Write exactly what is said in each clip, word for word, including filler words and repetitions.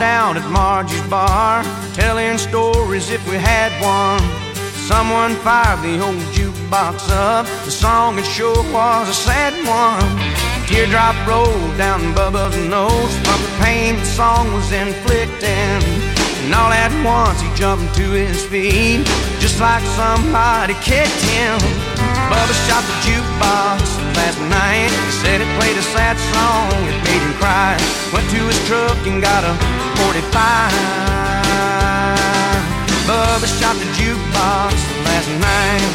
down at Margie's bar, telling stories if we had one. Someone fired the old jukebox up. The song it sure was a sad one. A teardrop rolled down Bubba's nose from the pain the song was inflicting. And all at once he jumped to his feet, just like somebody kicked him. Bubba shot the jukebox last night. He said it played a sad song, it made him cry. Went to his truck and got a forty-five. Bubba shot the jukebox last night.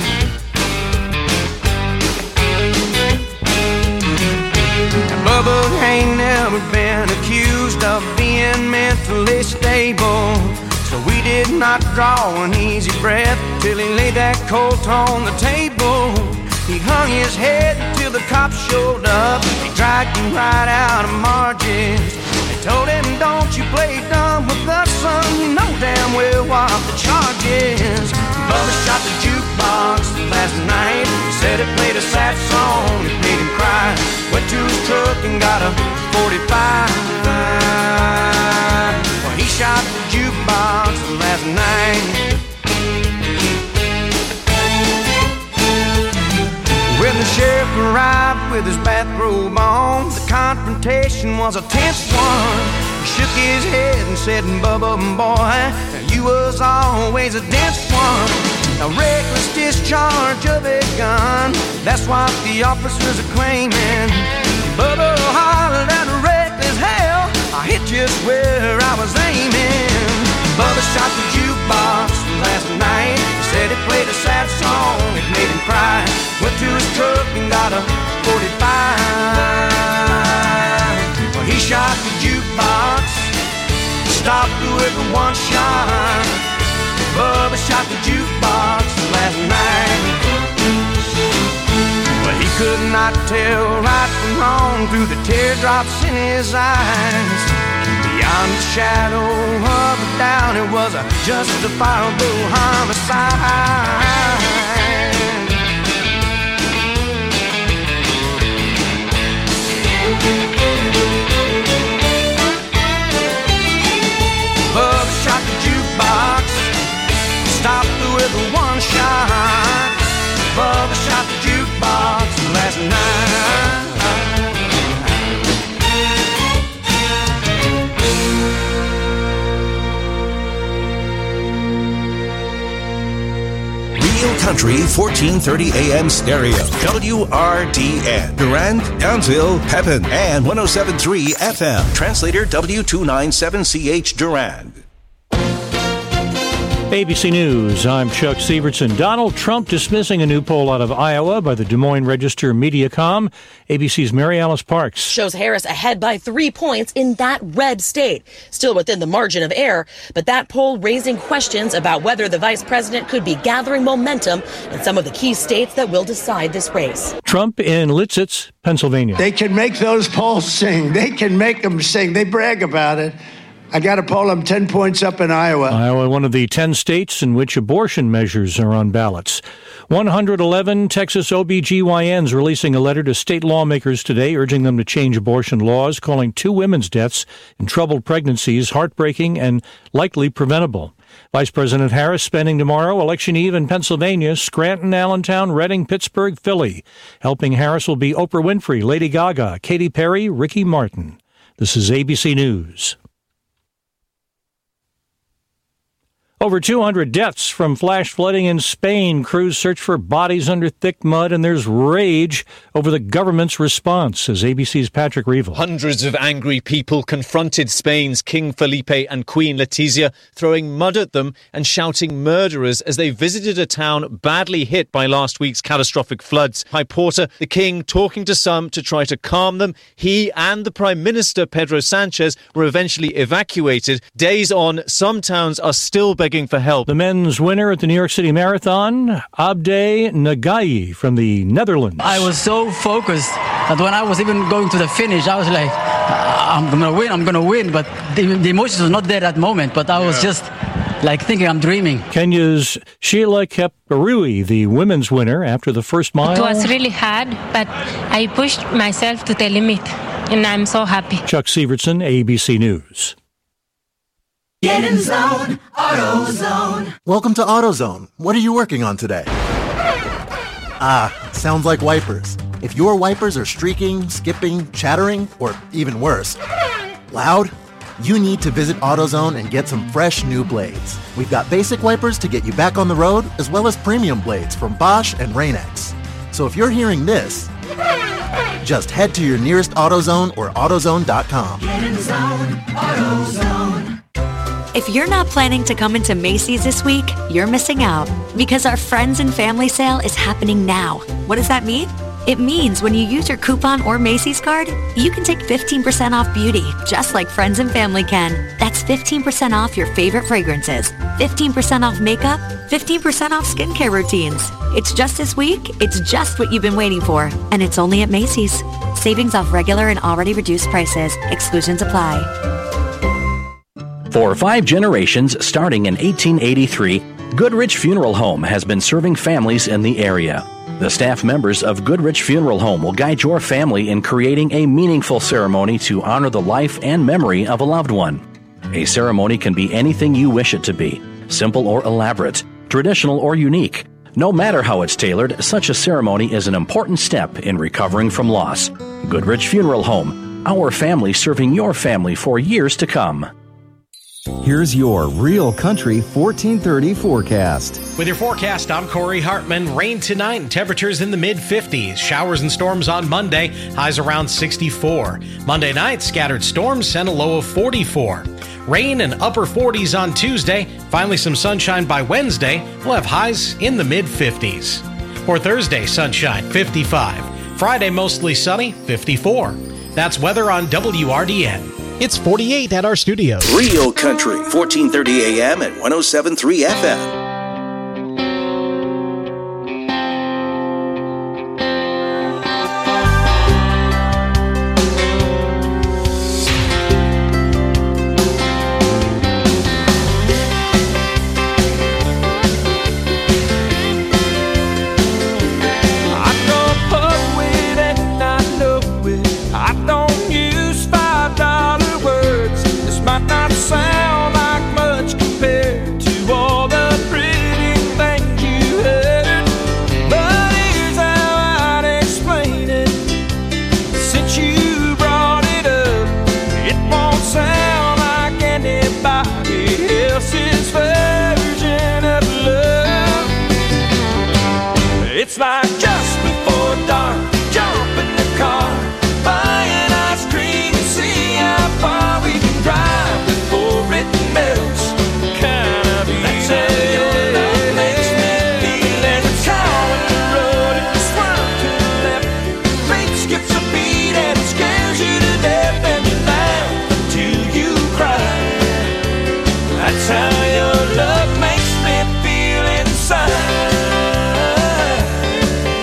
Now, Bubba ain't never been accused of being mentally stable, so we did not draw an easy breath till he laid that Colt on the table. He hung his head till the cops showed up. They dragged him right out of Margie's. They told him, don't you play dumb with us, son. You know damn well what the charge is. Bubba shot the jukebox last night. He said it played a sad song, it made him cry. Went to his truck and got a forty-five. Well, he shot the jukebox last night. When the sheriff arrived with his bathrobe on, the confrontation was a tense one. He shook his head and said, Bubba, boy, you was always a dense one. A reckless discharge of a gun, that's what the officers are claiming. Bubba hollered at reckless hell, I hit just where I was aiming. Bubba shot the jukebox last night. He said it played a sad song, it made him cry. Went to his truck and got a forty-five. Well, he shot the jukebox, stopped with one shot. Bubba shot the jukebox last night. Well, he could not tell right from wrong through the teardrops in his eyes. Beyond the shadow of a doubt, it was a justifiable homicide. Bubba shot the jukebox, stopped with one shot. Bubba shot the jukebox last night. Real Country fourteen thirty A M stereo. W R D N. Durand, Townsville, Pepin, and one oh seven point three F M. Translator W two ninety-seven C H Durand. A B C News, I'm Chuck Severson. Donald Trump dismissing a new poll out of Iowa by the Des Moines Register Mediacom. A B C's Mary Alice Parks. Shows Harris ahead by three points in that red state. Still within the margin of error, but that poll raising questions about whether the vice president could be gathering momentum in some of the key states that will decide this race. Trump in Litsitz, Pennsylvania. They can make those polls sing. They can make them sing. They brag about it. I got to poll them ten points up in Iowa. Iowa, one of the ten states in which abortion measures are on ballots. one hundred eleven Texas O B G Y Ns releasing a letter to state lawmakers today urging them to change abortion laws, calling two women's deaths in troubled pregnancies heartbreaking and likely preventable. Vice President Harris spending tomorrow, election eve in Pennsylvania, Scranton, Allentown, Reading, Pittsburgh, Philly. Helping Harris will be Oprah Winfrey, Lady Gaga, Katy Perry, Ricky Martin. This is A B C News. Over two hundred deaths from flash flooding in Spain. Crews search for bodies under thick mud, and there's rage over the government's response, says A B C's Patrick Reevell. Hundreds of angry people confronted Spain's King Felipe and Queen Letizia, throwing mud at them and shouting murderers as they visited a town badly hit by last week's catastrophic floods. High Porter, the king, talking to some to try to calm them. He and the Prime Minister, Pedro Sanchez, were eventually evacuated. Days on, some towns are still begging for help. The men's winner at the New York City Marathon, Abde Nagayi from the Netherlands. I was so focused that when I was even going to the finish, I was like, I'm going to win, I'm going to win. But the, the emotions were not there at that moment. But I was yeah. just like thinking I'm dreaming. Kenya's Sheila Keperui, the women's winner after the first mile. It was really hard, but I pushed myself to the limit, and I'm so happy. Chuck Severson, A B C News. Get in zone, AutoZone. Welcome to AutoZone. What are you working on today? Ah, sounds like wipers. If your wipers are streaking, skipping, chattering, or even worse, loud, you need to visit AutoZone and get some fresh new blades. We've got basic wipers to get you back on the road, as well as premium blades from Bosch and Rain-X. So if you're hearing this, just head to your nearest AutoZone or AutoZone dot com. Get in zone, AutoZone. If you're not planning to come into Macy's this week, you're missing out because our Friends and Family Sale is happening now. What does that mean? It means when you use your coupon or Macy's card, you can take fifteen percent off beauty, just like Friends and Family can. That's fifteen percent off your favorite fragrances, fifteen percent off makeup, fifteen percent off skincare routines. It's just this week, it's just what you've been waiting for, and it's only at Macy's. Savings off regular and already reduced prices. Exclusions apply. For five generations, starting in eighteen eighty-three, Goodrich Funeral Home has been serving families in the area. The staff members of Goodrich Funeral Home will guide your family in creating a meaningful ceremony to honor the life and memory of a loved one. A ceremony can be anything you wish it to be, simple or elaborate, traditional or unique. No matter how it's tailored, such a ceremony is an important step in recovering from loss. Goodrich Funeral Home, our family serving your family for years to come. Here's your Real Country fourteen thirty forecast. With your forecast, I'm Corey Hartman. Rain tonight and temperatures in the mid fifties. Showers and storms on Monday, highs around sixty-four. Monday night, scattered storms and a low of forty-four. Rain and upper forties on Tuesday. Finally some sunshine by Wednesday. We'll have highs in the mid fifties. For Thursday, sunshine, fifty-five. Friday, mostly sunny, fifty-four. That's weather on W R D N. It's forty-eight at our studio. Real Country, fourteen thirty A M and one oh seven point three F M. Sound like much compared to all the pretty things you heard, but here's how I'd explain it. Since you brought it up, it won't sound like anybody else's version of love. It's like just before dark, jump in the car, buy an ice cream and see how far we can drive. Melts, kind of easy. That's how your love makes me feel. And it's how on the road it swerves to the left. Fate skips a beat and it scares you to death. And you laugh until you cry. That's how your love makes me feel inside.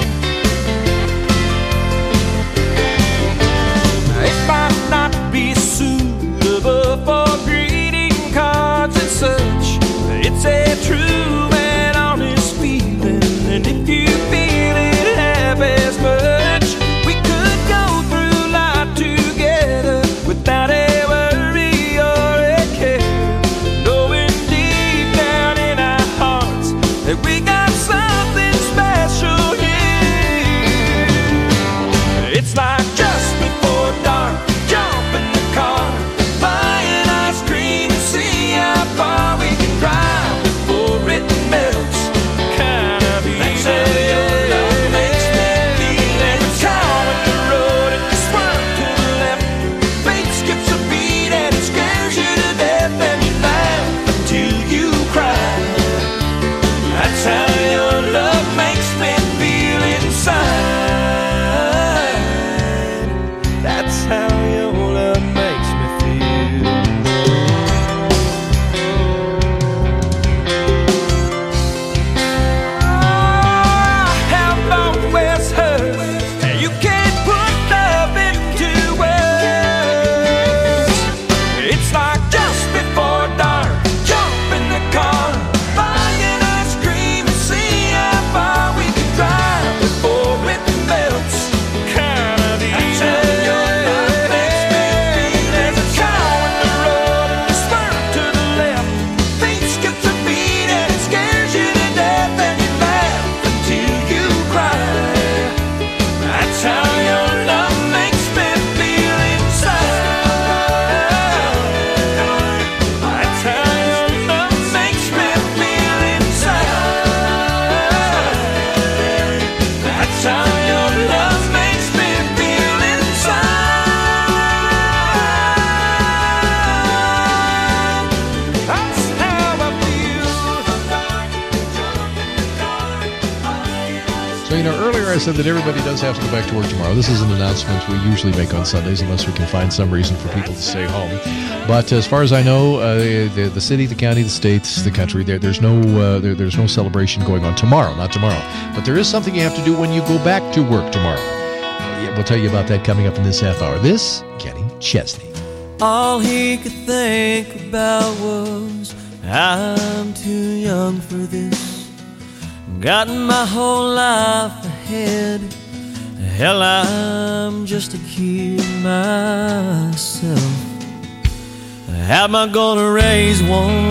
So, you know, earlier I said that everybody does have to go back to work tomorrow. This is an announcement we usually make on Sundays unless we can find some reason for people to stay home. But as far as I know, uh, the, the city, the county, the state, the country, there, there's no uh, there, there's no celebration going on tomorrow, not tomorrow. But there is something you have to do when you go back to work tomorrow. Yeah, we'll tell you about that coming up in this half hour. This, Kenny Chesney. All he could think about was, I'm too young for this. Got my whole life ahead. Hell, I'm just a kid myself. How am I gonna raise one?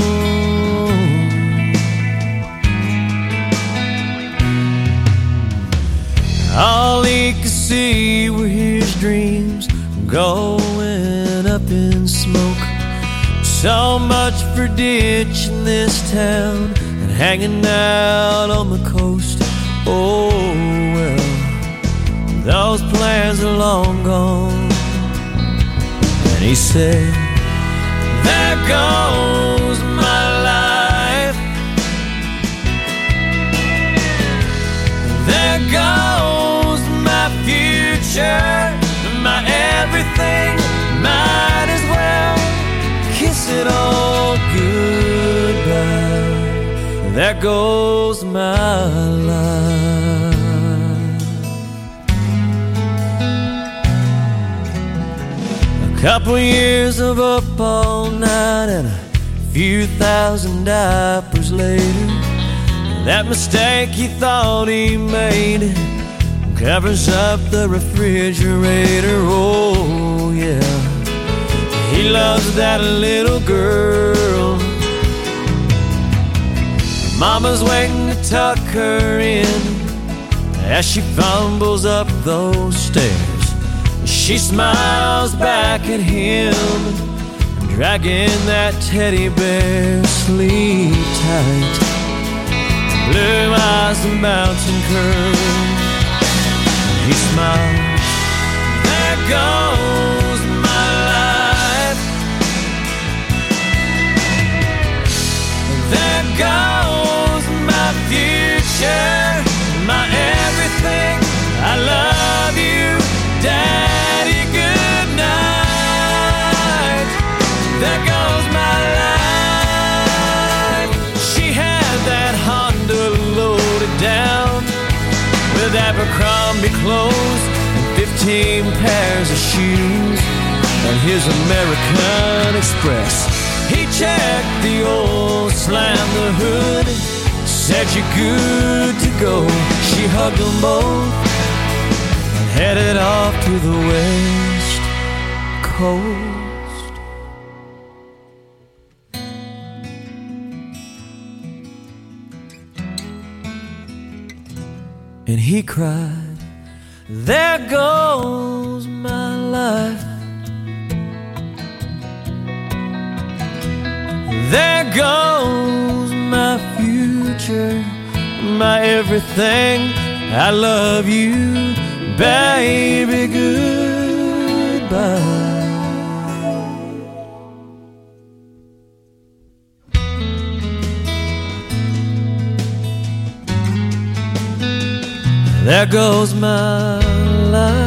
All he could see were his dreams going up in smoke. So much for ditching this town and hanging out on the coast. Oh well, those plans are long gone. And he said, there goes my life. There goes my future, my everything. Might as well kiss it all goodbye. There goes my life. A couple years of up all night and a few thousand diapers later, that mistake he thought he made covers up the refrigerator. Oh yeah, he loves that little girl. Mama's waiting to tuck her in as she fumbles up those stairs. She smiles back at him, dragging that teddy bear. Sleep tight, blue eyes and mountain curls. He smiles, there goes my life. There goes my future, my everything. I love you, Daddy, good night. There goes my life. She had that Honda loaded down with Abercrombie clothes and fifteen pairs of shoes and his American Express. He checked the oil, slammed the hood, said you're good to go. She hugged them both and headed off to the West Coast. And he cried, there goes my life. There goes my future, my everything. I love you, baby, goodbye. There goes my life.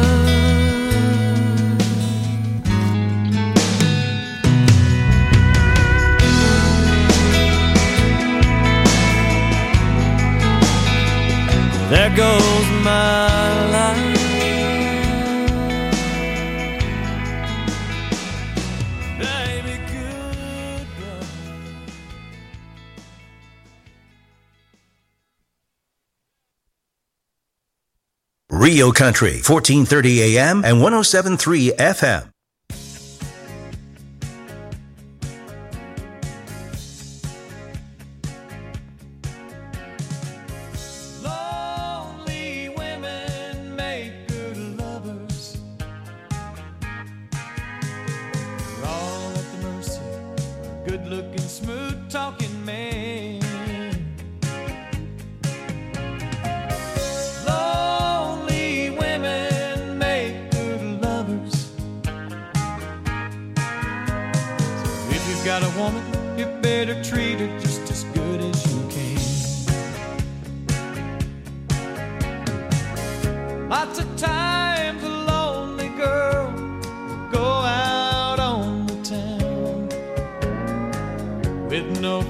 There goes my life. Baby, goodbye. Rio Country, fourteen thirty A M and one oh seven point three F M.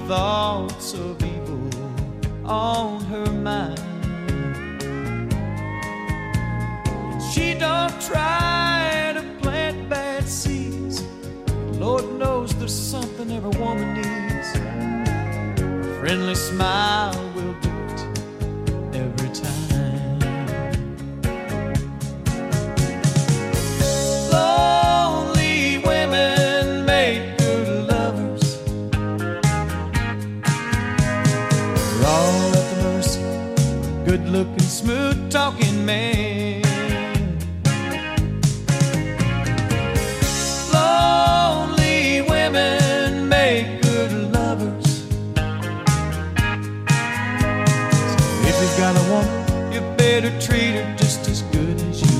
thoughts of evil on her mind. And she don't try to plant bad seeds. Lord knows there's something every woman needs. A friendly smile will do it every time. Lonely women make good lovers. They're all at the mercy of good-looking, smooth-talking man. Lonely women make good lovers. So if you've got a woman, you better treat her just as good as you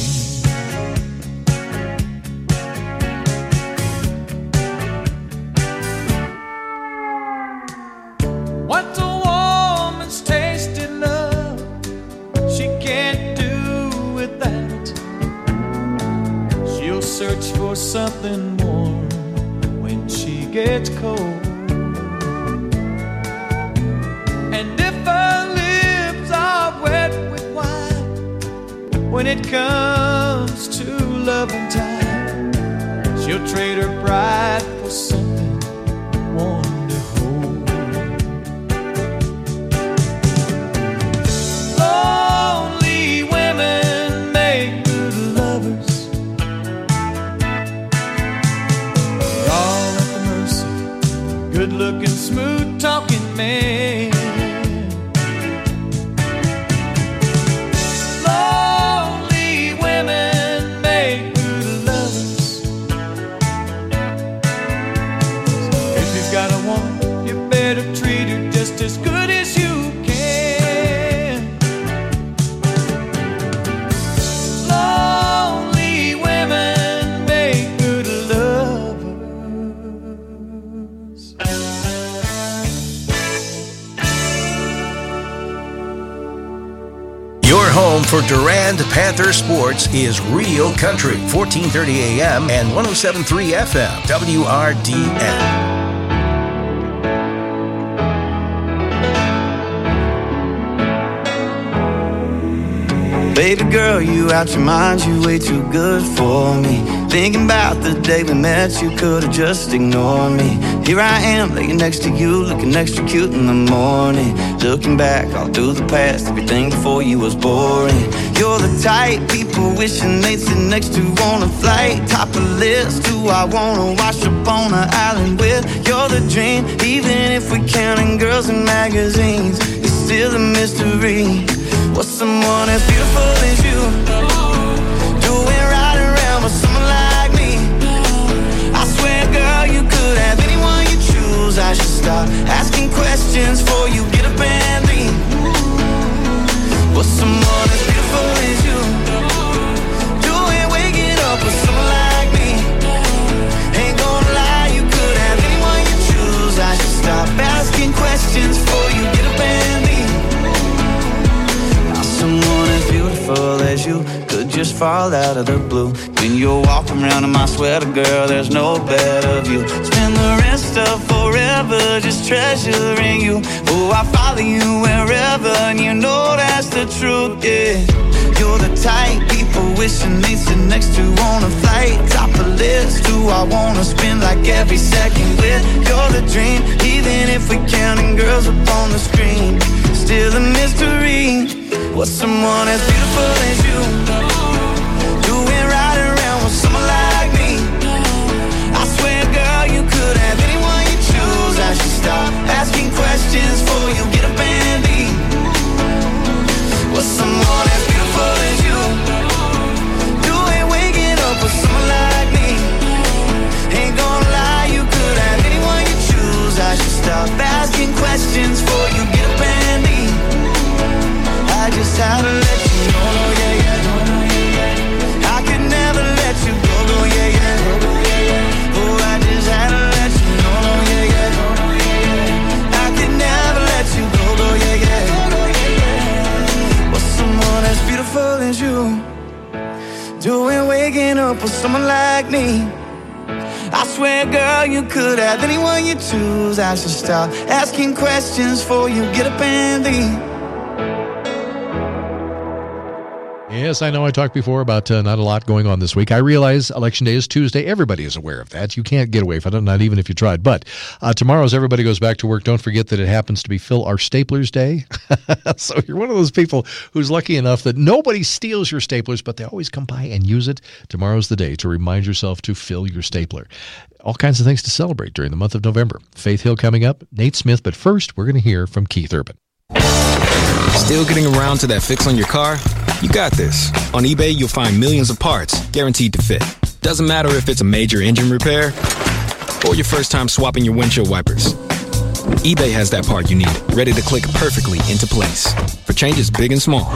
can. What's a woman's tasted love? She can't do without. She'll search for something warm when she gets cold. And if her lips are wet with wine, when it comes to loving time, she'll trade her pride for something warm to hold. Lonely women make good lovers. They're all at the mercy, good-looking, smooth-talking man. Lonely women make good lovers. So if you've got a woman, you better treat her just as good as you can. Lonely women make good lovers. Your home for Durand Panther sports is Real Country, fourteen thirty A M and one oh seven point three F M, W R D N. Baby girl, you out your mind, you way too good for me. Thinking about the day we met, you could've just ignored me. Here I am, laying next to you, looking extra cute in the morning. Looking back all through the past, everything before you was boring. You're the type people wishing they'd sit next to on a flight. Top of the list, who I wanna wash up on an island with. You're the dream, even if we're counting girls in magazines. It's still a mystery. What's someone as beautiful as you doing right around with someone like me? I swear, girl, you could have anyone you choose. I should stop asking questions before you get up and leave. What's someone as beautiful as you doing waking up with someone like me? Ain't gonna lie, you could have anyone you choose. I should stop asking questions before you get up and leave. Someone as beautiful as you could just fall out of the blue. When you're walking around in my sweater, girl, there's no better view. Spend the rest of forever just treasuring you. Oh, I follow you wherever, and you know that's the truth, yeah. You're the type people wishing they'd sit next to on a flight. Top of the list, who I wanna spend like every second with. You're the dream, even if we're counting girls up on the screen. Still a mystery. What's someone as beautiful as you doing right around with someone like me? I swear, girl, you could have anyone you choose. I should stop asking questions before you get up and leave. What's someone as beautiful as you doing waking up with someone like me? Ain't gonna lie, you could have anyone you choose. I should stop asking questions before you get up and leave. I just had to let you know, no, yeah, yeah. I could never let you go, no, yeah, yeah. Oh, I just had to let you know, no, yeah, yeah. I could never let you go, no, yeah, yeah. What's someone as beautiful as you doing waking up with someone like me? I swear, girl, you could have anyone you choose. I should stop asking questions before you get up and leave. Yes, I know I talked before about uh, not a lot going on this week. I realize Election Day is Tuesday. Everybody is aware of that. You can't get away from it, not even if you tried. But uh, tomorrow, as everybody goes back to work, don't forget that it happens to be Fill Our Staplers Day. So you're one of those people who's lucky enough that nobody steals your staplers, but they always come by and use it. Tomorrow's the day to remind yourself to fill your stapler. All kinds of things to celebrate during the month of November. Faith Hill coming up, Nate Smith, but first we're going to hear from Keith Urban. Still getting around to that fix on your car? You got this. On eBay, you'll find millions of parts guaranteed to fit. Doesn't matter if it's a major engine repair or your first time swapping your windshield wipers. eBay has that part you need, ready to click perfectly into place for changes big and small.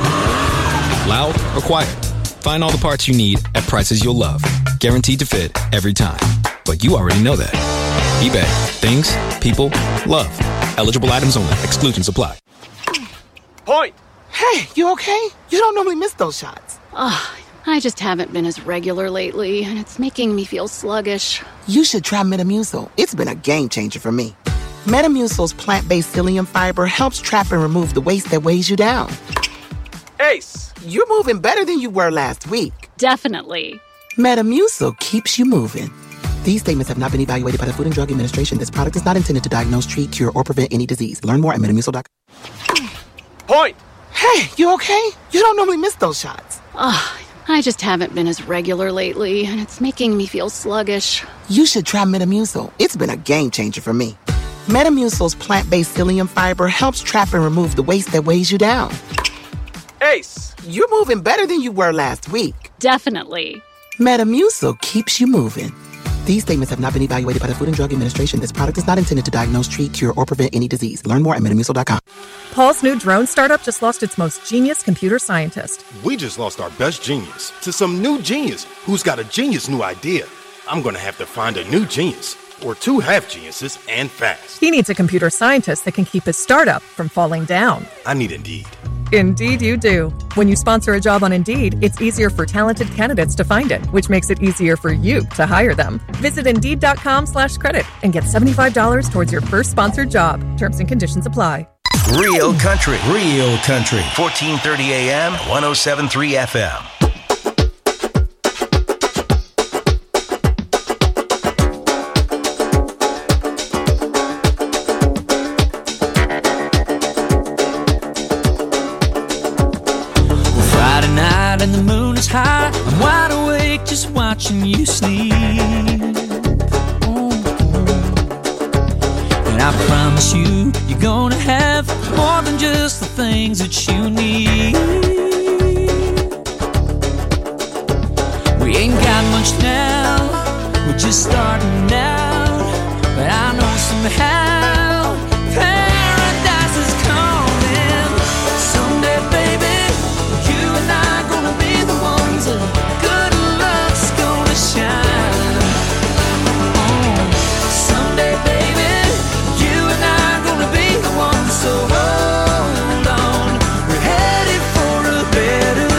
Loud or quiet, find all the parts you need at prices you'll love. Guaranteed to fit every time. But you already know that. eBay. Things, people, love. Eligible items only. Exclusions apply. Point! Hey, you okay? You don't normally miss those shots. Oh, I just haven't been as regular lately, and it's making me feel sluggish. You should try Metamucil. It's been a game changer for me. Metamucil's plant-based psyllium fiber helps trap and remove the waste that weighs you down. Ace, you're moving better than you were last week. Definitely. Metamucil keeps you moving. These statements have not been evaluated by the Food and Drug Administration. This product is not intended to diagnose, treat, cure, or prevent any disease. Learn more at metamucil dot com. Point! Hey, you okay? You don't normally miss those shots. Oh, I just haven't been as regular lately, and it's making me feel sluggish. You should try Metamucil. It's been a game changer for me. Metamucil's plant-based psyllium fiber helps trap and remove the waste that weighs you down. Ace, you're moving better than you were last week. Definitely. Metamucil keeps you moving. These statements have not been evaluated by the Food and Drug Administration. This product is not intended to diagnose, treat, cure, or prevent any disease. Learn more at metamucil dot com. Paul's new drone startup just lost its most genius computer scientist. We just lost our best genius to some new genius who's got a genius new idea. I'm going to have to find a new genius, or two half geniuses, and fast. He needs a computer scientist that can keep his startup from falling down. I need Indeed. Indeed you do. When you sponsor a job on Indeed, it's easier for talented candidates to find it, which makes it easier for you to hire them. Visit Indeed.com slash credit and get seventy-five dollars towards your first sponsored job. Terms and conditions apply. Real country. Real country. fourteen thirty A M, one oh seven point three F M. And the moon is high, I'm wide awake just watching you sleep. Oh. And I promise you, you're gonna have more than just the things that you need. We ain't got much now, we're just starting out, but I know somehow paradise is coming someday, baby. You and I be the ones that good luck's gonna shine. Oh, someday, baby, you and I gonna be the ones. So hold on, we're headed for a better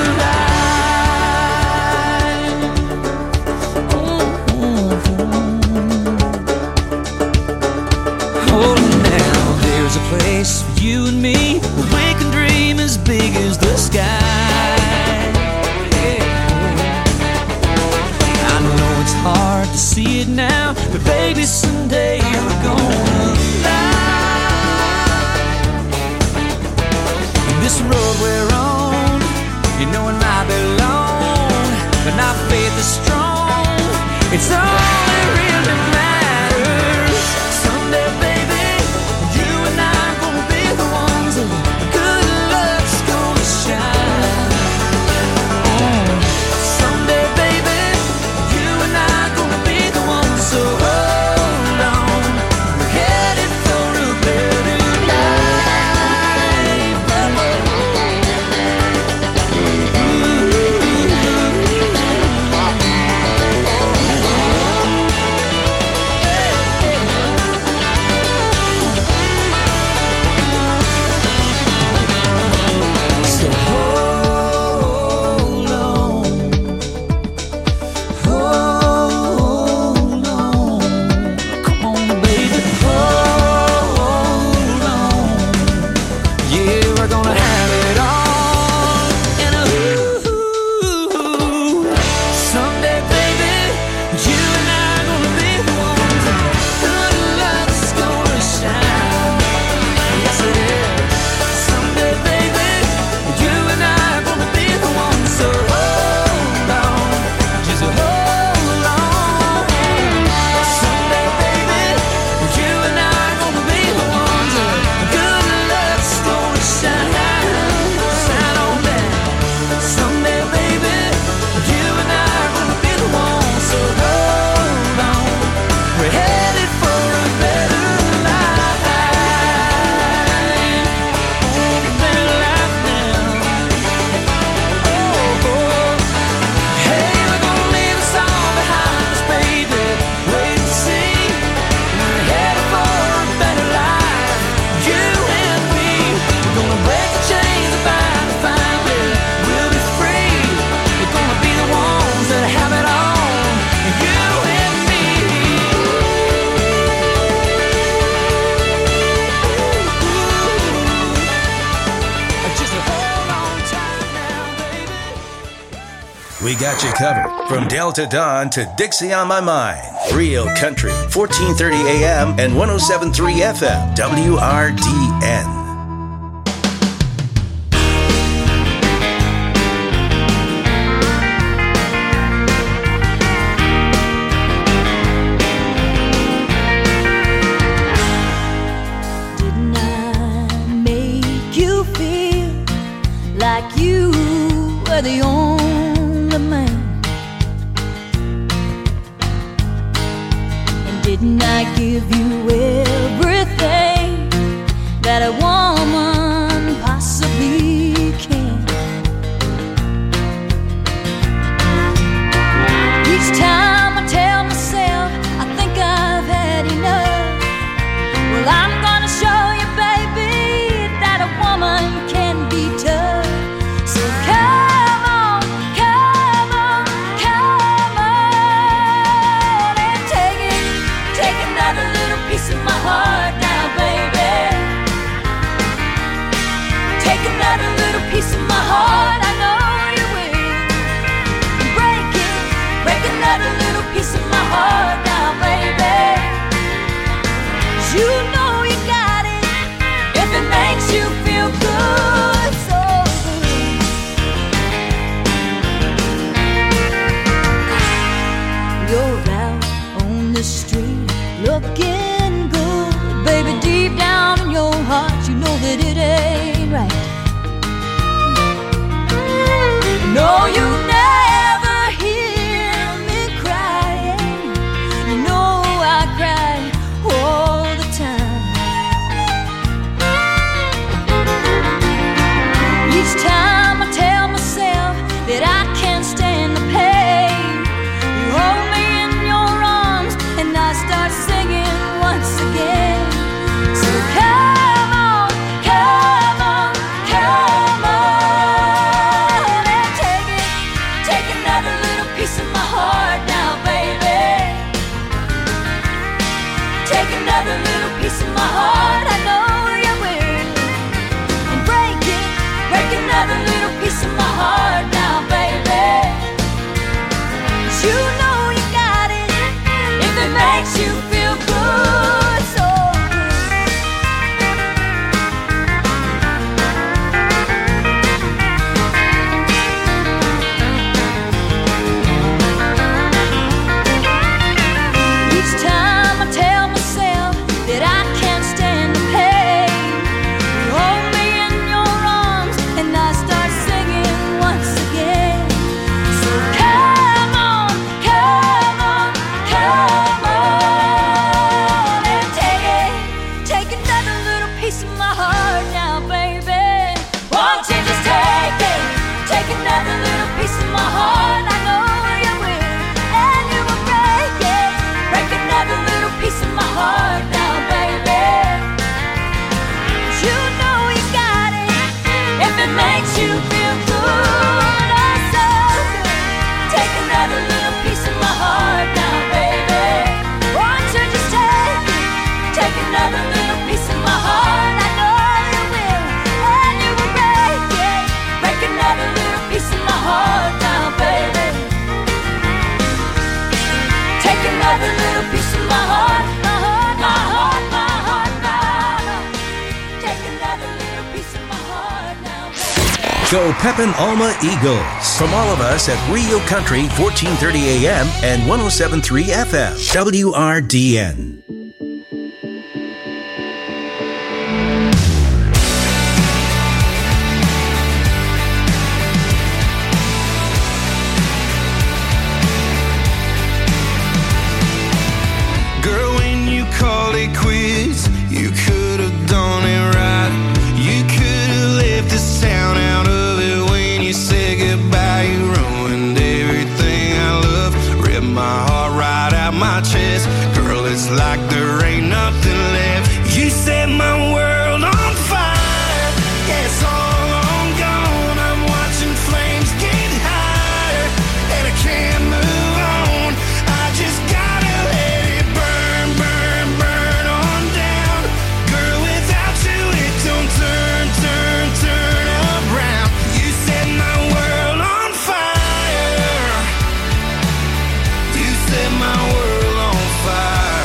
life. Oh, oh now there's a place for you and me where we can dream as big as the sky. Hard to see it now, but baby, someday you're gonna fly. This road we're on, you know it might be long, but our faith is strong. It's all that really matters. Someday, baby, you and I are gonna be the ones that good luck's gonna shine. Oh, someday, baby, so hold on, we're headed for a better life. Ooh. gonna have it all. And ooh, someday, baby, you and I are gonna be the ones. Good love's gonna shine. Yes, it is. Someday, baby, you and I are gonna be the ones. So hold on, just hold on. Someday, baby, you and I are gonna be the ones. Good love's gonna shine, shine on down. Someday, baby, you and I are gonna be the ones. So hold on, we're headed for a better life. Oh, a better life now. Oh, oh. Hey, we're gonna leave us all behind us, baby. Wait and see. We're headed for a better life. You and me. We're gonna break the chains of bind and find it. We'll be free. We're gonna be the ones that have it all. You and me. Just hold on tight now, baby. We got you covered from Delta Dawn to Dixie on My Mind. Real Country, fourteen thirty A M and one oh seven point three F M, W R D N. Didn't I make you feel like you were the only man? And didn't I give you everything that a woman possibly can? Each time I tell myself I think I've had enough, well, I'm gonna show you, baby, that a woman can be tough. So come on, come on, come on, and take it, take another little piece of my heart now, baby. Take another little piece of my heart, I know you will. Break it, break another little piece of my heart now, baby. You know you got it if it makes you feel good, so good. You're out on the street looking good, baby. Deep down in your heart, you know that it ain't right. No, you never hear me crying. You know I cry all the time. Each time I tell myself that I can't stand the pain, you hold me in your arms and I start singing once again. So come on, come on, come on, and take it, take another little piece of my heart now, baby. Take another little piece of my heart, I know you will. And break it, break another little piece of my heart now, baby. 'Cause you know you got it if it makes you feel good, so each time I tell myself that I can't stand the pain, you hold me in your arms and I start singing once again. So come on, come on, come on, and take it, take another little piece of my heart now, baby. Won't you just take it, take another little piece of my heart, I know you will, and you will break it, break another little piece of my heart now, baby. You know you got it if it makes you feel good, oh so good. Take another little piece of my heart now, baby. Won't you just take it, take another little piece of my heart, I know you will, and you will Go Pepin Alma Eagles. From all of us at Real Country fourteen thirty A M and one oh seven point three F M. W R D N. Girl, when you called it quits, you could have done it right. You could have left this town out of it when you said goodbye. You ruined everything I love, ripped my heart right out my chest. Girl, it's like there ain't nothing left. You set my world on fire. Yeah, it's all on gone. I'm watching flames get higher, and I can't move on. I just gotta let it burn, burn, burn on down. Girl, without you it don't turn, turn, turn around. You set my world on fire. You set my world on fire.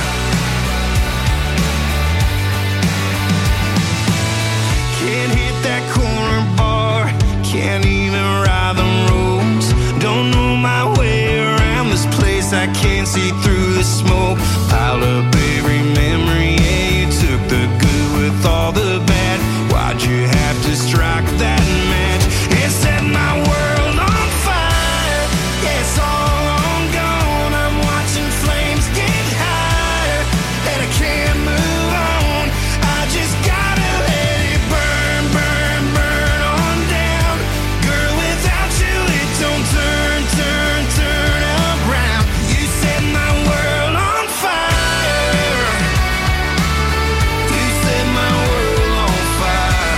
Can't hit that corner bar, can't even ride the roads. Don't know my way around this place, I can't see through the smoke. Piled up every memory, yeah, you took the good with all the bad. Why'd you have to strike that match and set my world on fire? Yeah, it's all on gone. I'm watching flames get higher, and I can't move on. I just gotta let it burn, burn, burn on down. Girl, without you it don't turn, turn, turn around. You set my world on fire. You set my world on fire.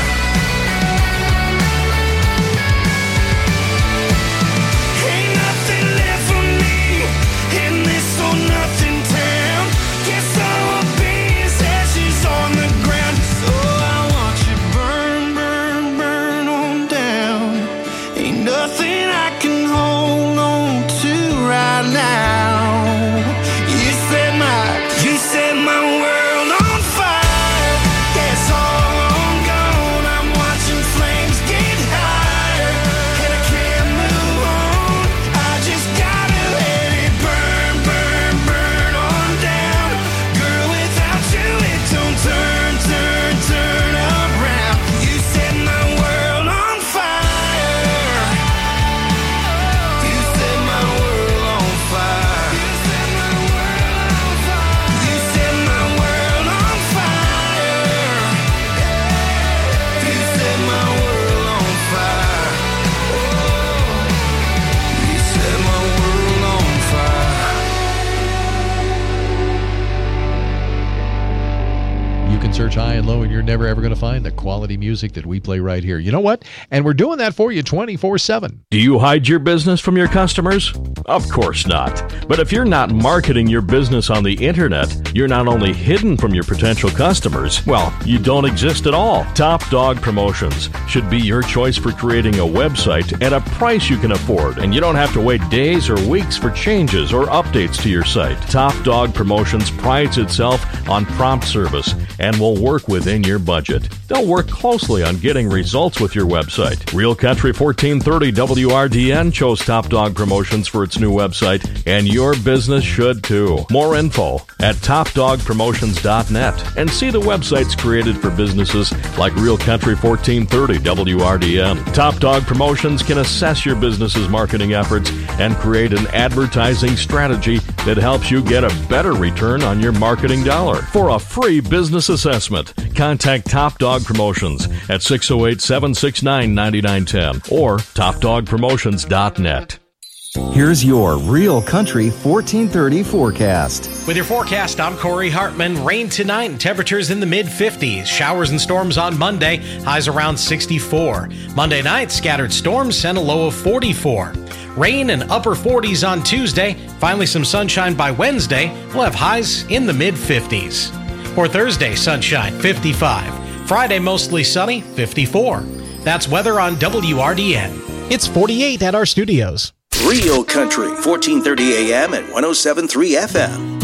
Ain't nothing left for me in this or nothing town. Guess I will be as ashes on the ground. So I want you burn, burn, burn on down. Ain't nothing I can hold on to right now. You set my, you set my world on fire. Yeah, it's all on gone. I'm watching flames get higher, and I can't move on. I just gotta let it burn, burn, burn on down. Girl, without you it don't turn, turn, turn around. You set my world on fire. You set my world on fire. You set my world on fire. You set my world on fire. You set my world on fire. You set my world on fire. You can search high and low, and you're never ever going to find the quality music that we play right here. You know what? And we're doing that for you twenty-four seven. Do you hide your business from your customers? Of course not. But if you're not marketing your business on the internet, you're not only hidden from your potential customers, well, you don't exist at all. Top Dog Promotions should be your choice for creating a website at a price you can afford, and you don't have to wait days or weeks for changes or updates to your site. Top Dog Promotions prides itself on prompt service and will work within your budget. They'll work closely on getting results with your website. Real Country fourteen thirty W R D N chose Top Dog Promotions for its new website, and your business should too. More info at top dog promotions dot net, and see the websites created for businesses like Real Country fourteen thirty W R D N. Top Dog Promotions can assess your business's marketing efforts and create an advertising strategy that helps you get a better return on your marketing dollar. For a free business assessment, contact Top Dog Promotions at six oh eight, seven six nine, nine nine one zero or top dog promotions dot net. Here's your Real Country fourteen thirty forecast. With your forecast, I'm Corey Hartman. Rain tonight and temperatures in the mid fifties. Showers and storms on Monday, highs around sixty-four. Monday night, scattered storms and a low of forty-four. Rain and upper forties on Tuesday. Finally some sunshine by Wednesday. We'll have highs in the mid fifties. For Thursday, sunshine, fifty-five. Friday, mostly sunny, fifty-four. That's weather on W R D N. It's forty-eight at our studios. Real Country, fourteen thirty A M and one oh seven point three F M.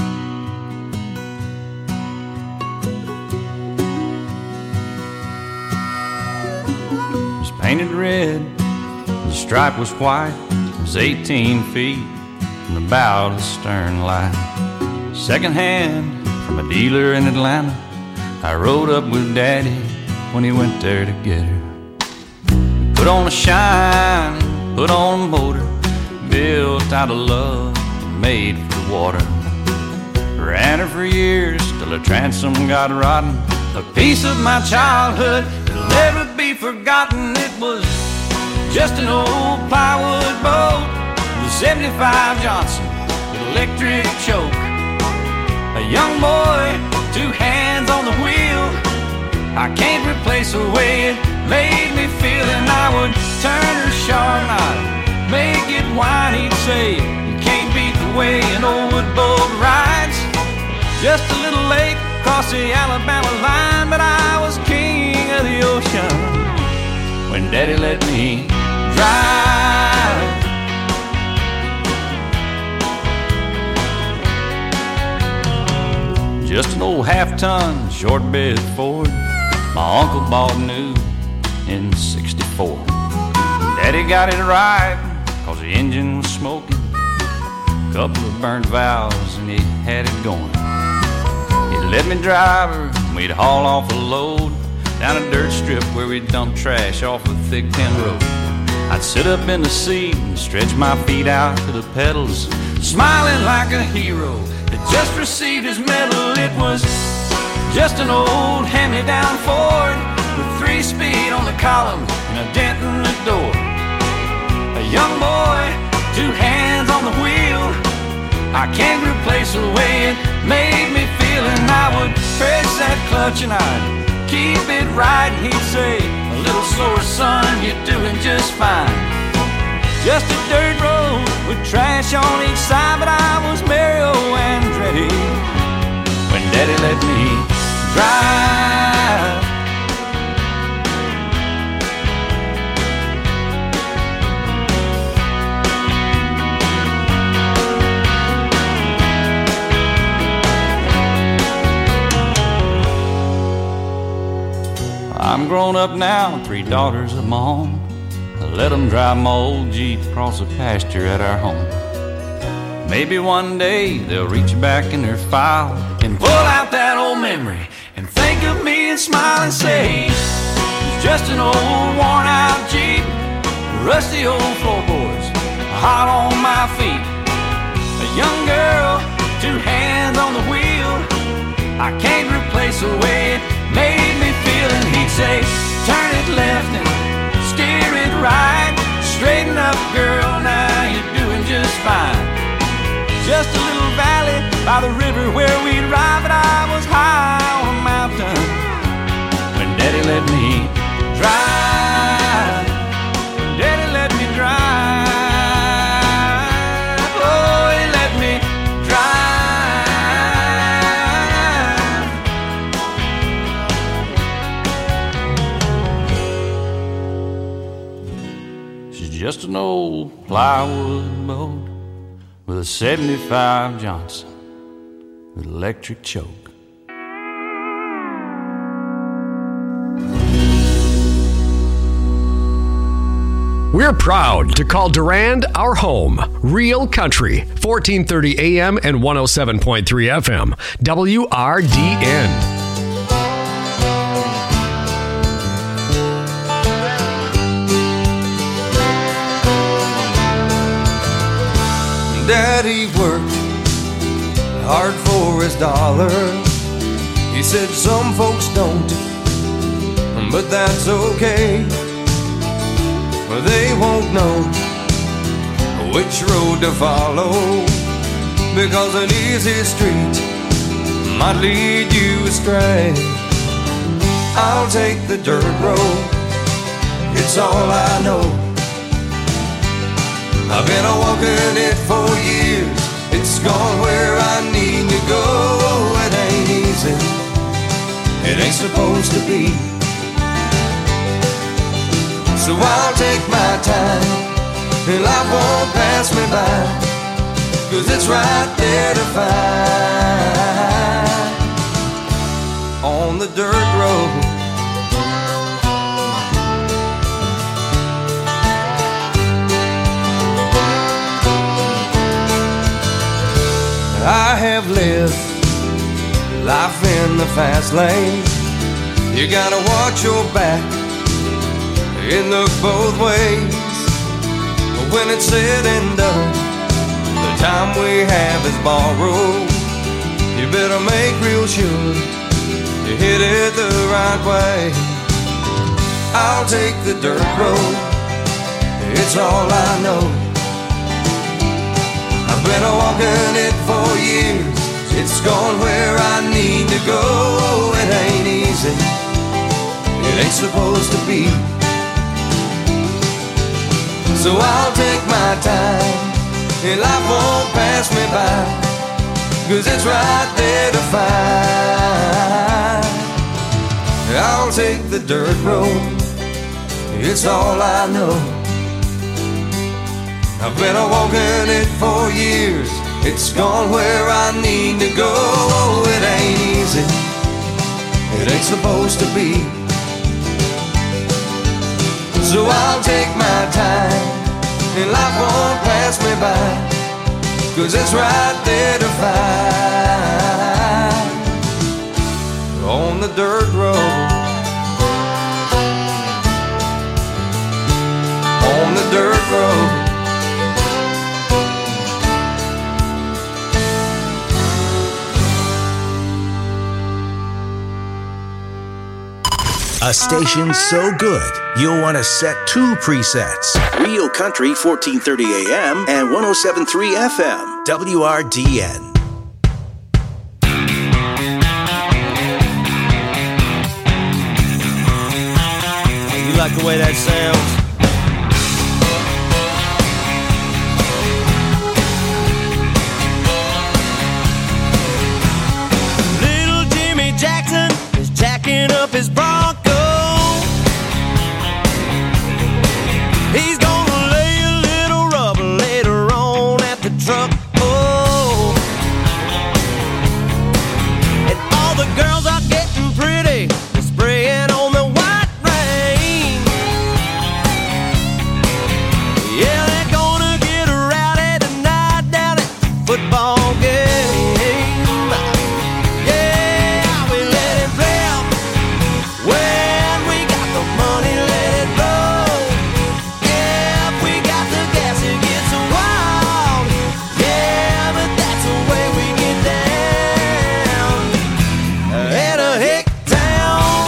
painted red. The stripe was white. It was eighteen feet from the bow to the stern line. Second hand from a dealer in Atlanta. I rode up with Daddy when he went there to get her. Put on a shine, put on a motor, built out of love and made for the water. Ran her for years till her transom got rotten. A piece of my childhood that'll never be forgotten. It was just an old plywood boat, the seventy-five Johnson with electric choke. A young boy, two hands on the wheel. I can't replace the way it made me feel. And I would turn her sharp and I'd make it whine. He'd say, you can't beat the way an old wood boat rides. Just a little late across the Alabama line, but I was king of the ocean when Daddy let me drive. Just an old half-ton short bed Ford my uncle bought new in sixty-four. Daddy got it right cause the engine was smoking, couple of burnt valves and he had it going. He let me drive her and we'd haul off a load down a dirt strip where we'd dump trash off a thick tin road. I'd sit up in the seat and stretch my feet out to the pedals, smiling like a hero that just received his medal. It was just an old hand-me-down Ford with three speed on the column and a dent in the door. A young boy, two hands on the wheel. I can't replace the way it made me feel. And I would press that clutch and I'd keep it right. And he'd say, a little slower, son, you're doing just fine. Just a dirt road with trash on each side, but I was Mario Andretti when Daddy let me drive. I'm grown up now, three daughters of my own. I let them drive my old Jeep across the pasture at our home. Maybe one day they'll reach back in their file and pull out that old memory and think of me and smile and say, it's just an old worn out Jeep, rusty old floorboards, hot on my feet. A young girl, two hands on the wheel. I can't replace the way it made me feel. And he'd say, turn it left and steer it right. Straighten up, girl, now you're doing just fine. Just a little valley by the river where we'd ride, but I was high on a mountain when Daddy let me drive. Daddy let me drive. Oh, he let me drive. She's just an old plywood boat with a seventy-five Johnson with electric choke. We're proud to call Durand our home. Real Country, fourteen thirty A M and one oh seven point three F M. W R D N. Daddy worked hard for his dollar. He said some folks don't, but that's okay. They won't know which road to follow, because an easy street might lead you astray. I'll take the dirt road, it's all I know. I've been a walking it for years, it's gone where I need to go. It ain't easy, it ain't supposed to be. So I'll take my time, and life won't pass me by, 'cause it's right there to find on the dirt road. the fast lane. You gotta watch your back and look both ways. But when it's said and done, the time we have is borrowed. You better make real sure you hit it the right way. I'll take the dirt road, it's all I know. I've been a walking it for years, it's gone where I need to go. It ain't easy, it ain't supposed to be. So I'll take my time, and life won't pass me by, 'cause it's right there to find. I'll take the dirt road, it's all I know. I've been a walking it for years, it's gone where I need to go. It ain't easy, it ain't supposed to be. So I'll take my time, and life won't pass me by, 'cause it's right there to find. On the dirt road, on the dirt road. A station so good, you'll want to set two presets. Real Country, fourteen thirty A M and one oh seven point three F M, W R D N. You like the way that sounds? Little Jimmy Jackson is jacking up his Bronco. He's gonna lay a little rubber later on at the truck. Oh, and all the girls are getting pretty, they're spraying on the white rain. Yeah, they're gonna get rowdy tonight down at the football game. Yeah, we let it play. When we got the money, let it roll. If we got the gas, it gets wild. Yeah, but that's the way we get down. At a hick town.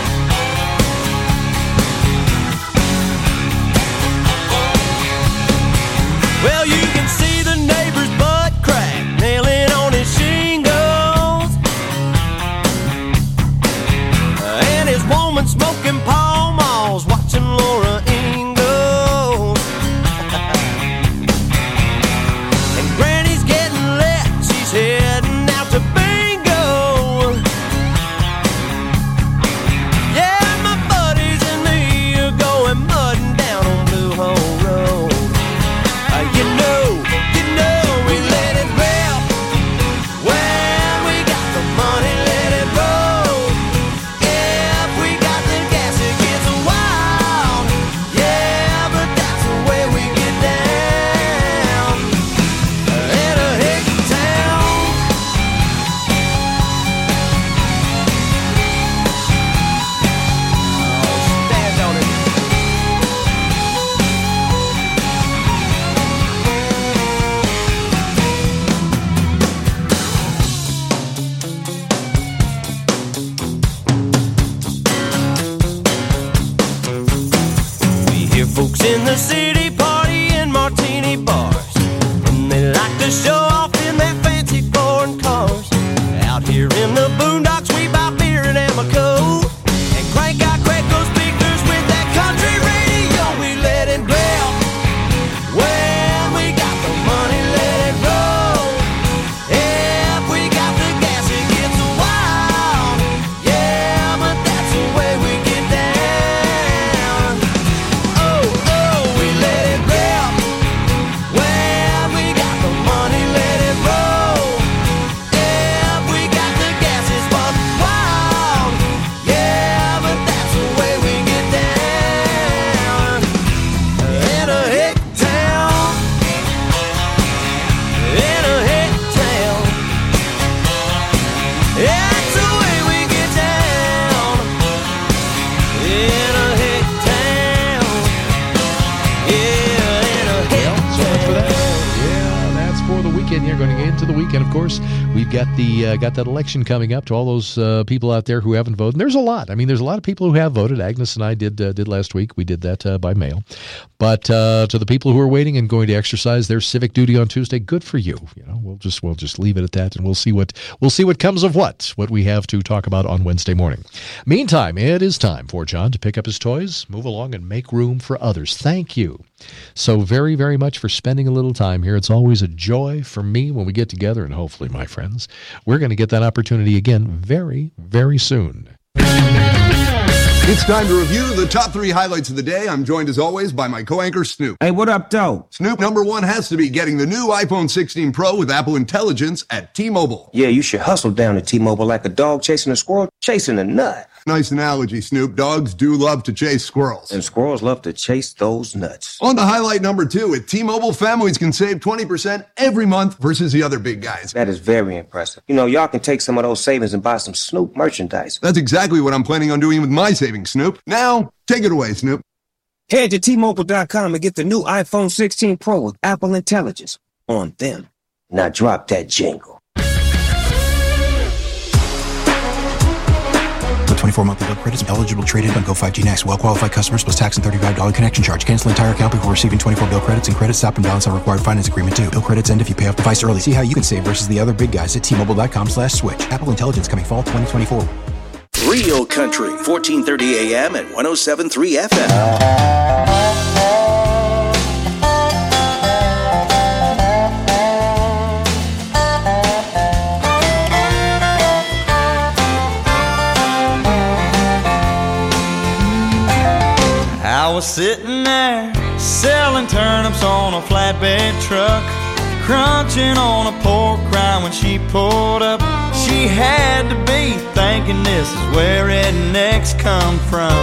Well, you can see the neighbor's butt crack nailing on his shingles, and his woman smoking Pall Malls, watching Laura Ingalls. And Granny's getting lit, she's heading out to bingo. Yeah, my buddies and me are going mudding down on Blue Hole Road. Uh, you know, you know we let it rip. When we got the money, let it roll. If we got the gas, it gets wild. Yeah, but that's the way we get down. In a hick town. Oh, stand on it. We hear folks in the city party in martini bars, and they like to show off in their fancy foreign cars. Out here in the boondocks, we buy beer and Amoco, and crank our Craco speakers with that country radio. We let it blow. When we got the money, let it roll. If we got the gas, it gets wild. Yeah, but that's the way we get down. Oh, oh, we let weekend here, going to get into the weekend, of course. We've got the uh, got that election coming up. To all those uh, people out there who haven't voted, and there's a lot. I mean, there's a lot of people who have voted. Agnes and I did uh, did last week. We did that uh, by mail. But uh, to the people who are waiting and going to exercise their civic duty on Tuesday, good for you. You know, we'll just we'll just leave it at that, and we'll see what we'll see what comes of what what we have to talk about on Wednesday morning. Meantime, it is time for John to pick up his toys, move along, and make room for others. Thank you so very, very much for spending a little time here. It's always a joy for me when we get together, and hopefully, my friends, we're going to get that opportunity again very, very soon. It's time to review the top three highlights of the day. I'm joined, as always, by my co-anchor, Snoop. Hey, what up, though? Snoop, number one has to be getting the new iPhone sixteen Pro with Apple Intelligence at T-Mobile. Yeah, you should hustle down to T-Mobile like a dog chasing a squirrel, chasing a nut. Nice analogy, Snoop. Dogs do love to chase squirrels. And squirrels love to chase those nuts. On to highlight number two, at T-Mobile, families can save twenty percent every month versus the other big guys. That is very impressive. You know, y'all can take some of those savings and buy some Snoop merchandise. That's exactly what I'm planning on doing with my savings, Snoop. Now, take it away, Snoop. Head to T Mobile dot com and get the new iPhone sixteen Pro with Apple Intelligence on them. Now drop that jingle. twenty-four monthly bill credits eligible trade-in on Go five G Next. Well-qualified customers plus tax and thirty-five dollars connection charge. Cancel entire account before receiving twenty-four bill credits, and credit stop and balance on required finance agreement too. Bill credits end if you pay off device early. See how you can save versus the other big guys at T Mobile dot com slash switch. Apple Intelligence coming fall twenty twenty-four. Real Country, fourteen thirty A M and one oh seven point three F M. I was sitting there selling turnips on a flatbed truck, crunching on a pork rind when she pulled up. She had to be thinking this is where rednecks come from.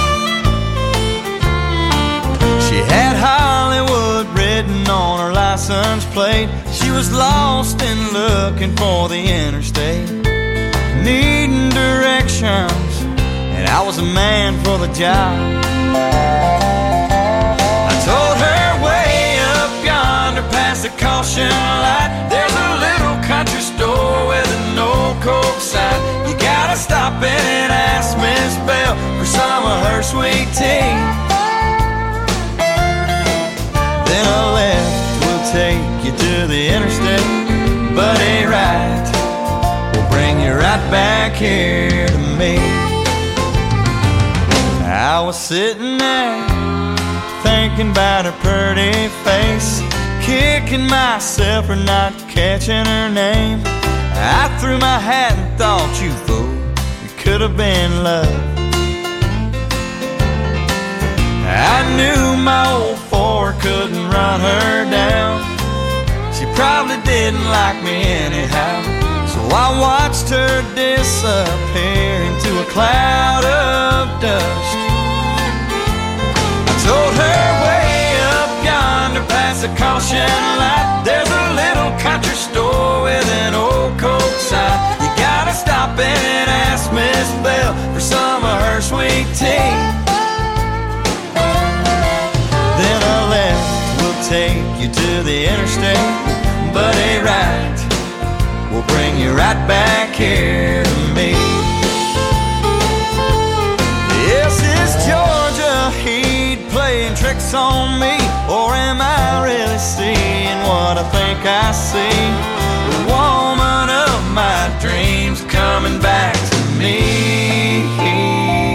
She had Hollywood written on her license plate. She was lost and looking for the interstate, needing directions, and I was a man for the job. I told her way up yonder past the caution light, there's a little country store with an old Coke sign. You gotta stop in and ask Miss Bell for some of her sweet tea. Then a left will take you to the interstate, but a right will bring you right back here to me. I was sitting there thinking about her pretty face, kicking myself for not catching her name. I threw my hat and thought, you fool, it could have been love. I knew my old Ford couldn't run her down. She probably didn't like me anyhow, so I watched her disappear into a cloud of dust. I told her way up yonder past the caution light, there's a little country store with an old Coke sign. You gotta stop in and ask Miss Bell for some of her sweet tea. Then a left will take you to the interstate, but a right will bring you right back here to me. Yes, it's Georgia Heat playing tricks on me, or am I really seeing what I think I see? The woman of my dreams coming back to me.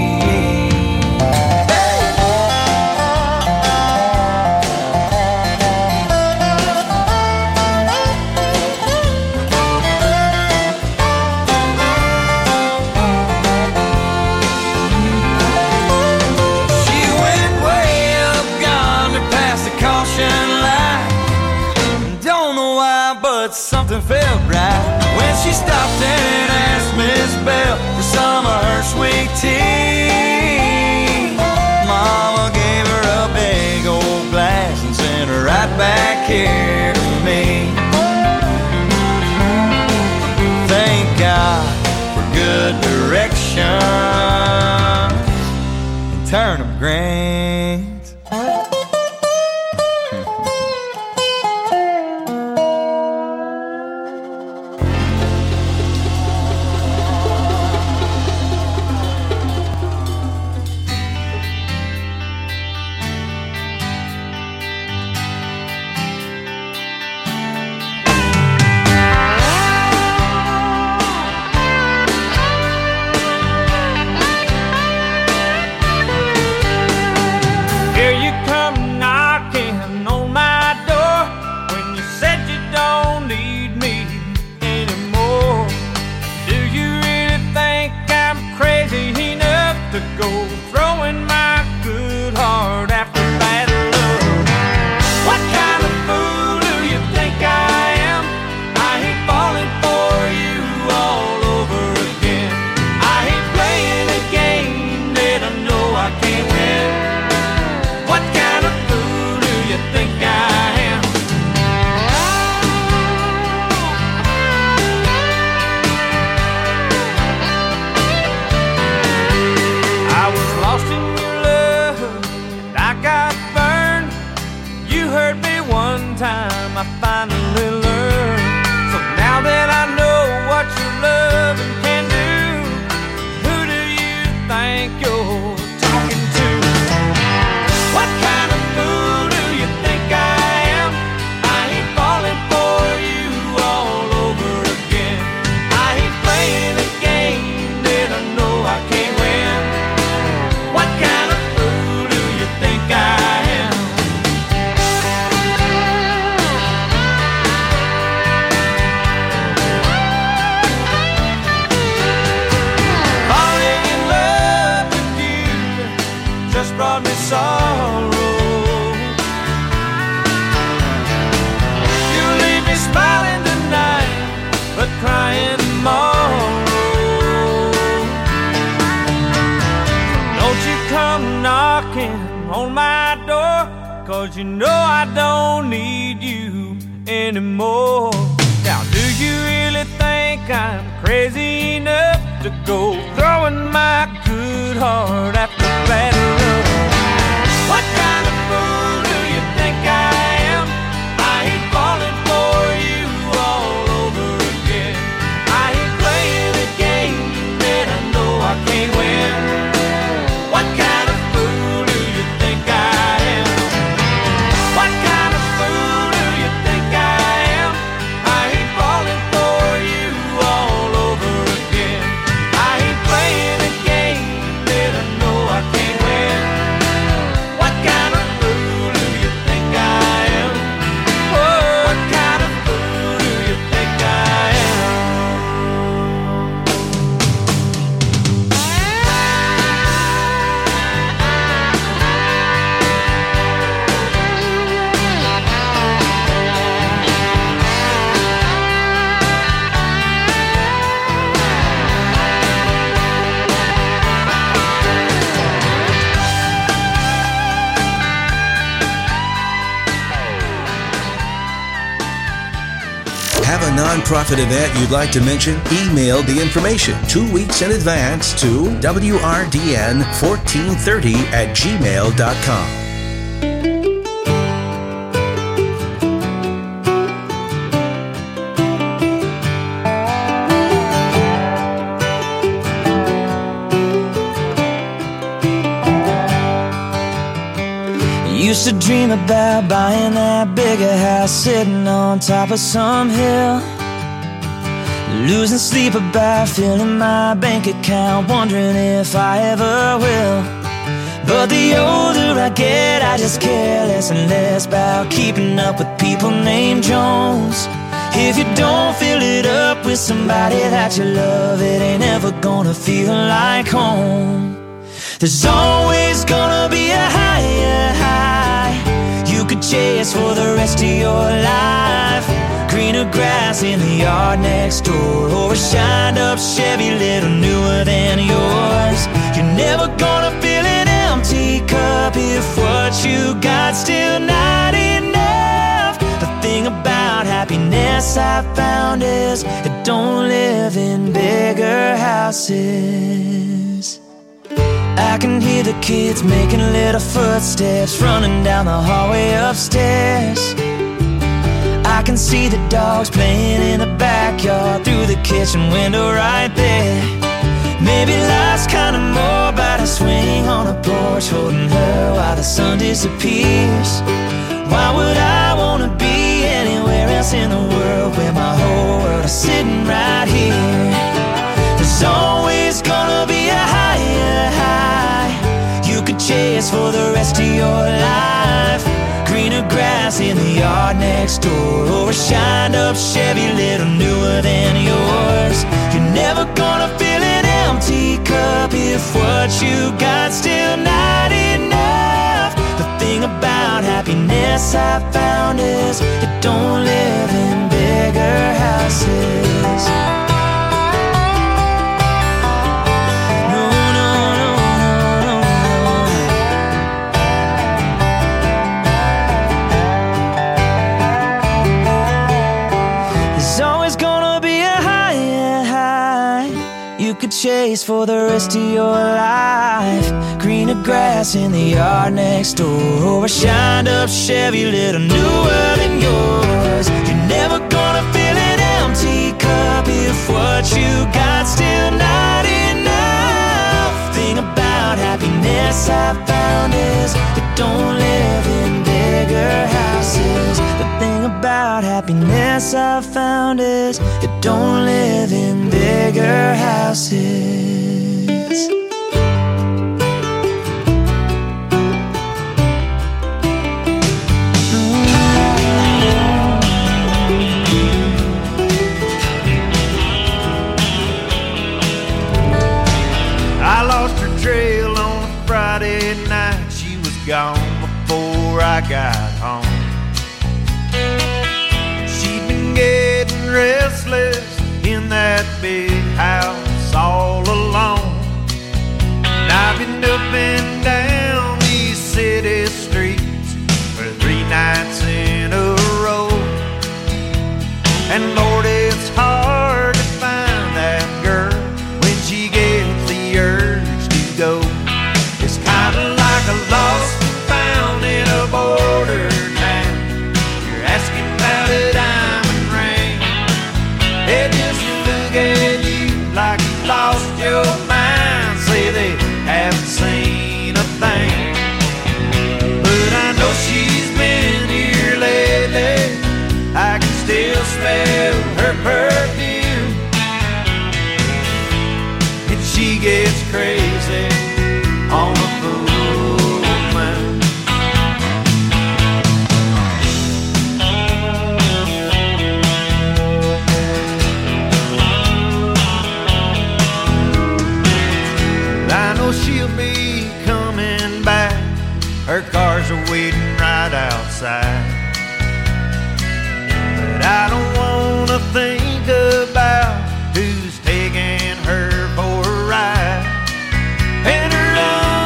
Something felt right when she stopped and asked Miss Bell for some of her sweet tea. Mama gave her a big old glass and sent her right back here to me. Thank God for good directions and turnip greens. got burned. You hurt me one time, I finally learned. So now that I know what your loving can do, who do you think you're talking to? What kind of fool do you think I am? I ain't falling for you all over again. I ain't playing a game that I know I can't win. What kind of fool do you think I am? Falling in love with you just brought me sorrow. You leave me smiling tonight, but crying tomorrow. Don't you come knocking on my door, 'cause you know I don't need you anymore. Now do you really think I'm crazy enough to go throwing my good heart after bad love? What kind of fool do you think I am? I ain't falling for you all over again. I ain't playing a game that I know I can't win. What kind of fool do you think I am? What kind of fool do you think I am? I ain't falling for you all over again. I ain't playing a game that I know I can't win. What kind of fool do you think I am? Oh, what kind of fool do you think I am? Have a nonprofit event you'd like to mention? Email the information two weeks in advance to W R D N fourteen thirty at gmail dot com. Used to dream about buying that bigger house, sitting on top of some hill, losing sleep about filling my bank account, wondering if I ever will. But the older I get, I just care less and less about keeping up with people named Jones. If you don't fill it up with somebody that you love, it ain't ever gonna feel like home. There's always gonna be a higher high you could chase for the rest of your life. Greener grass in the yard next door, or a shined up Chevy little newer than yours. You're never gonna fill an empty cup if what you got still not enough. The thing about happiness I found is it don't live in bigger houses. I can hear the kids making little footsteps running down the hallway upstairs. I can see the dogs playing in the backyard through the kitchen window right there. Maybe life's kinda more about a swing on a porch, holding her while the sun disappears. Why would I wanna be anywhere else in the world where my whole world is sitting right here? There's always gonna be a higher high you could chase for the rest of your life. Greener grass in the yard next door, or a shined up Chevy little newer than yours. You're never gonna fill an empty cup if what you got still not enough. The thing about happiness I found is it don't live in bigger houses. chase for the rest of your life. Greener grass in the yard next door, or a shined up Chevy little newer than yours. You're never gonna fill an empty cup if what you got still not enough. Thing about happiness I found is it don't live in bigger houses. The thing about happiness I found is it don't live in bigger houses. I lost her trail on a Friday night. She was gone before I got home. She'd been getting restless in that big house all alone. And I've been up and down these city streets for three nights in a row. And Lord, it's hard to find that girl when she gets the urge to go. It's kind of like a lost and found in a border town. You're asking about a diamond ring. They just look at you like you lost your mind. Say they haven't seen a thing. But I know she's been here lately. I can still smell her perfume. And she gets crazy on a full moon. I know she'll be coming back. Her cars are waiting right outside. But I don't wanna think about who's taking her for a ride. And her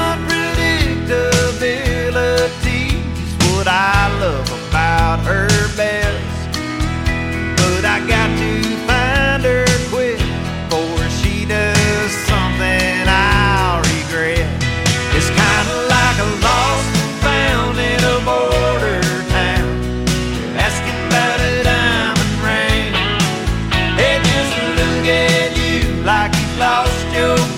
unpredictability's what I love about her best. But I got to find her quick before she does something I'll regret. It's kinda like a lost and found in a border town. You're asking about a diamond ring. They just look at you like you lost your